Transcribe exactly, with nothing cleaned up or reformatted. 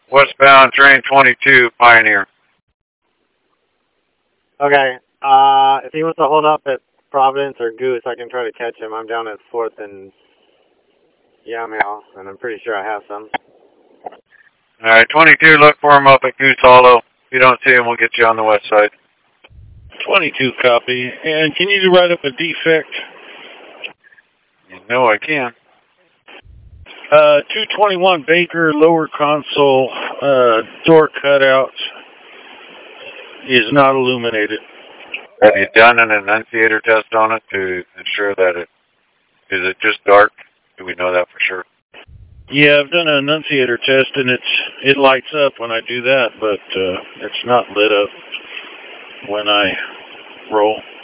Westbound train twenty-two, Pioneer. Okay. Uh, if he wants to hold up at Providence or Goose, I can try to catch him. I'm down at fourth and Yamhill, and I'm pretty sure I have some. Alright, twenty-two, look for him up at Goose Hollow. If you don't see him, we'll get you on the west side. twenty-two, copy. And can you write up a defect? You know I can. Uh, two twenty-one Baker, lower console, uh, door cutout is not illuminated. Have you done an annunciator test on it to ensure that it, is it just dark? Do we know that for sure? Yeah, I've done an annunciator test and it's, it lights up when I do that, but, uh, it's not lit up when I roll.